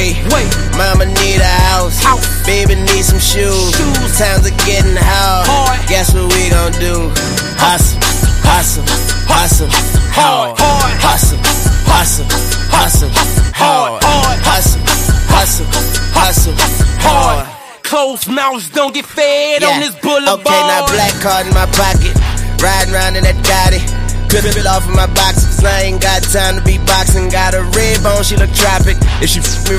Wait, mama need a house. Baby need some shoes. Times are getting hard. Guess what we gon' do? Hustle, hustle, hustle, hard. Hustle, hustle, hustle, hard. Hustle, hustle, hustle, hard. Closed mouths don't get fed on this boulevard. Okay, now black card in my pocket. Riding around in that Gotti. Clip it off of my boxes. I ain't got time to be boxing. Got a red bone, she look tropic. If she f me